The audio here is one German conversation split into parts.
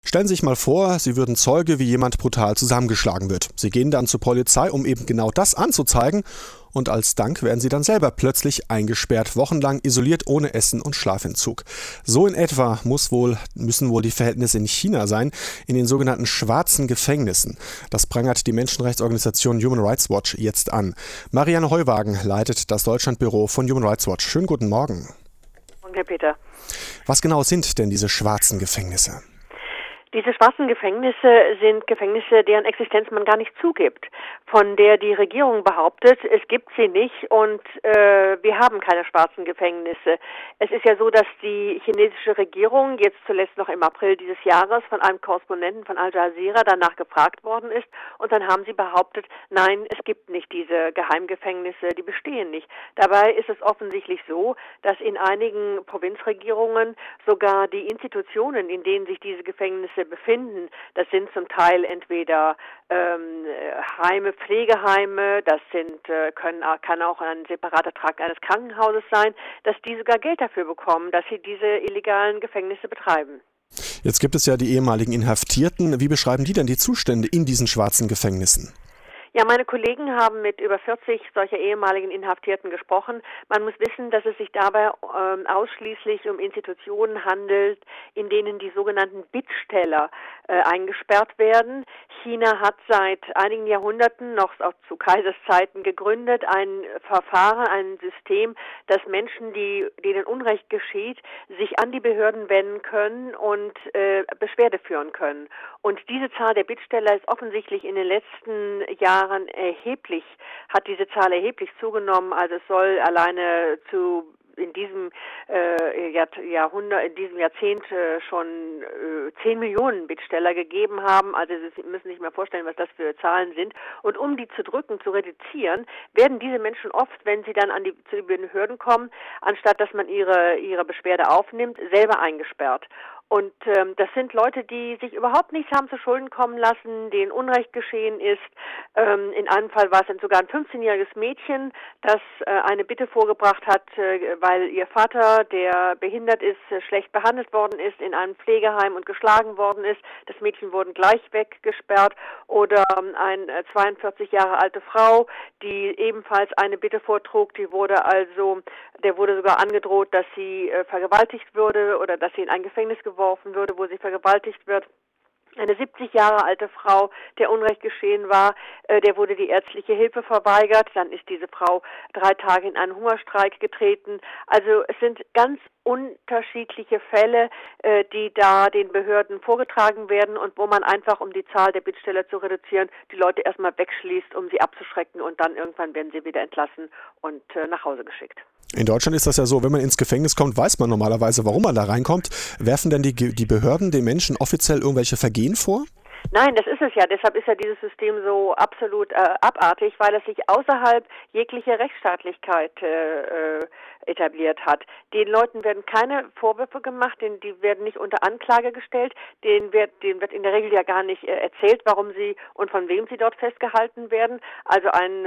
Stellen Sie sich mal vor, Sie würden Zeuge, wie jemand brutal zusammengeschlagen wird. Sie gehen dann zur Polizei, um eben genau das anzuzeigen, und als Dank werden Sie dann selber plötzlich eingesperrt, wochenlang isoliert, ohne Essen und Schlafentzug. So in etwa müssen wohl die Verhältnisse in China sein, in den sogenannten schwarzen Gefängnissen. Das prangert die Menschenrechtsorganisation Human Rights Watch jetzt an. Marianne Heuwagen leitet das Deutschlandbüro von Human Rights Watch. Schönen guten Morgen. Und Herr Peter. Was genau sind denn diese schwarzen Gefängnisse? Diese schwarzen Gefängnisse sind Gefängnisse, deren Existenz man gar nicht zugibt, von der die Regierung behauptet, es gibt sie nicht und wir haben keine schwarzen Gefängnisse. Es ist ja so, dass die chinesische Regierung jetzt zuletzt noch im April dieses Jahres von einem Korrespondenten von Al Jazeera danach gefragt worden ist und dann haben sie behauptet, nein, es gibt nicht diese Geheimgefängnisse, die bestehen nicht. Dabei ist es offensichtlich so, dass in einigen Provinzregierungen sogar die Institutionen, in denen sich diese Gefängnisse befinden. Das sind zum Teil entweder Heime, Pflegeheime, das kann auch ein separater Trakt eines Krankenhauses sein, dass die sogar Geld dafür bekommen, dass sie diese illegalen Gefängnisse betreiben. Jetzt gibt es ja die ehemaligen Inhaftierten. Wie beschreiben die denn die Zustände in diesen schwarzen Gefängnissen? Ja, meine Kollegen haben mit über 40 solcher ehemaligen Inhaftierten gesprochen. Man muss wissen, dass es sich dabei ausschließlich um Institutionen handelt, in denen die sogenannten Bittsteller eingesperrt werden. China hat seit einigen Jahrhunderten, noch auch zu Kaiserszeiten, gegründet, ein Verfahren, ein System, dass Menschen, denen Unrecht geschieht, sich an die Behörden wenden können und Beschwerde führen können. Und diese Zahl der Bittsteller ist offensichtlich in den letzten Jahren hat diese Zahl erheblich zugenommen. Also es soll alleine in diesem Jahrzehnt schon 10 Millionen Bittsteller gegeben haben. Also Sie müssen sich mal vorstellen, was das für Zahlen sind. Und um die zu drücken, zu reduzieren, werden diese Menschen oft, wenn sie dann zu den Behörden kommen, anstatt dass man ihre Beschwerde aufnimmt, selber eingesperrt. Und das sind Leute, die sich überhaupt nichts haben zu Schulden kommen lassen, denen Unrecht geschehen ist. In einem Fall war es sogar ein 15-jähriges Mädchen, das eine Bitte vorgebracht hat, weil ihr Vater, der behindert ist, schlecht behandelt worden ist, in einem Pflegeheim und geschlagen worden ist. Das Mädchen wurde gleich weggesperrt. Oder eine 42 Jahre alte Frau, die ebenfalls eine Bitte vortrug, der wurde sogar angedroht, dass sie vergewaltigt würde oder dass sie in ein Gefängnis geworfen würde, wo sie vergewaltigt wird. Eine 70 Jahre alte Frau, der Unrecht geschehen war, der wurde die ärztliche Hilfe verweigert. Dann ist diese Frau 3 Tage in einen Hungerstreik getreten. Also es sind ganz unterschiedliche Fälle, die da den Behörden vorgetragen werden und wo man einfach, um die Zahl der Bittsteller zu reduzieren, die Leute erstmal wegschließt, um sie abzuschrecken und dann irgendwann werden sie wieder entlassen und nach Hause geschickt. In Deutschland ist das ja so, wenn man ins Gefängnis kommt, weiß man normalerweise, warum man da reinkommt. Werfen denn die Behörden den Menschen offiziell irgendwelche Vergehen vor? Nein, das ist es ja. Deshalb ist ja dieses System so absolut abartig, weil es sich außerhalb jeglicher Rechtsstaatlichkeit etabliert hat. Den Leuten werden keine Vorwürfe gemacht, die werden nicht unter Anklage gestellt, denen wird in der Regel ja gar nicht erzählt, warum sie und von wem sie dort festgehalten werden. Also ein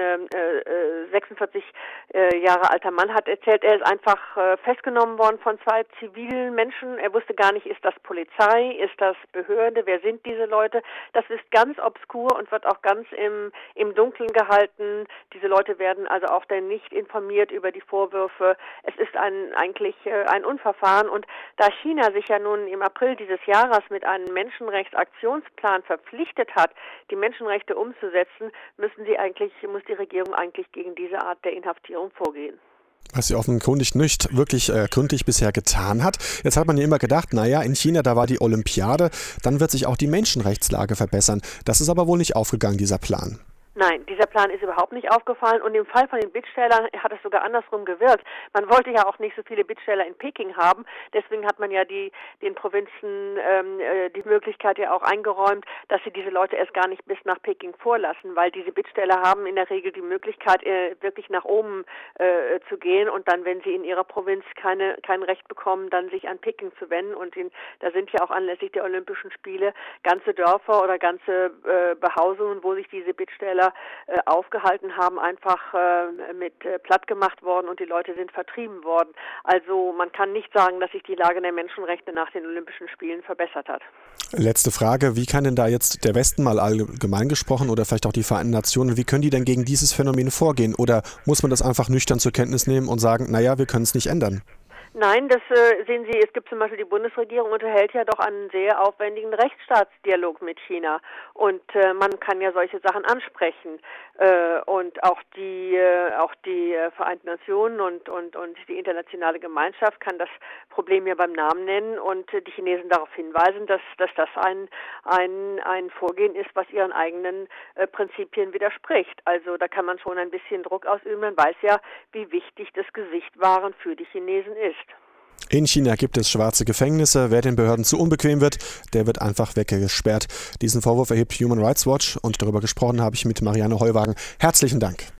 46 Jahre alter Mann hat erzählt, er ist einfach festgenommen worden von 2 zivilen Menschen. Er wusste gar nicht, ist das Polizei, ist das Behörde, wer sind diese Leute? Das ist ganz obskur und wird auch ganz im Dunkeln gehalten. Diese Leute werden also auch dann nicht informiert über die Vorwürfe. Es ist eigentlich ein Unverfahren. Und da China sich ja nun im April dieses Jahres mit einem Menschenrechtsaktionsplan verpflichtet hat, die Menschenrechte umzusetzen, muss die Regierung eigentlich gegen diese Art der Inhaftierung vorgehen. Was sie offenkundig nicht wirklich gründlich bisher getan hat. Jetzt hat man ja immer gedacht, naja, in China, da war die Olympiade, dann wird sich auch die Menschenrechtslage verbessern. Das ist aber wohl nicht aufgegangen, dieser Plan. Nein, dieser Plan ist überhaupt nicht aufgefallen und im Fall von den Bittstellern hat es sogar andersrum gewirkt. Man wollte ja auch nicht so viele Bittsteller in Peking haben, deswegen hat man ja den Provinzen die Möglichkeit ja auch eingeräumt, dass sie diese Leute erst gar nicht bis nach Peking vorlassen, weil diese Bittsteller haben in der Regel die Möglichkeit, wirklich nach oben zu gehen und dann, wenn sie in ihrer Provinz kein Recht bekommen, dann sich an Peking zu wenden und da sind ja auch anlässlich der Olympischen Spiele ganze Dörfer oder ganze Behausungen, wo sich diese Bittsteller Bittsteller aufgehalten haben, einfach mit platt gemacht worden und die Leute sind vertrieben worden. Also man kann nicht sagen, dass sich die Lage der Menschenrechte nach den Olympischen Spielen verbessert hat. Letzte Frage, wie kann denn da jetzt der Westen mal allgemein gesprochen oder vielleicht auch die Vereinten Nationen, wie können die denn gegen dieses Phänomen vorgehen? Oder muss man das einfach nüchtern zur Kenntnis nehmen und sagen, naja, wir können es nicht ändern? Nein, das sehen Sie, es gibt zum Beispiel die Bundesregierung unterhält ja doch einen sehr aufwendigen Rechtsstaatsdialog mit China und man kann ja solche Sachen ansprechen und auch die Vereinten Nationen und die internationale Gemeinschaft kann das Problem ja beim Namen nennen und die Chinesen darauf hinweisen, dass das ein Vorgehen ist, was ihren eigenen Prinzipien widerspricht. Also da kann man schon ein bisschen Druck ausüben. Man weiß ja, wie wichtig das Gewichtwahren für die Chinesen ist. In China gibt es schwarze Gefängnisse. Wer den Behörden zu unbequem wird, der wird einfach weggesperrt. Diesen Vorwurf erhebt Human Rights Watch und darüber gesprochen habe ich mit Marianne Heuwagen. Herzlichen Dank.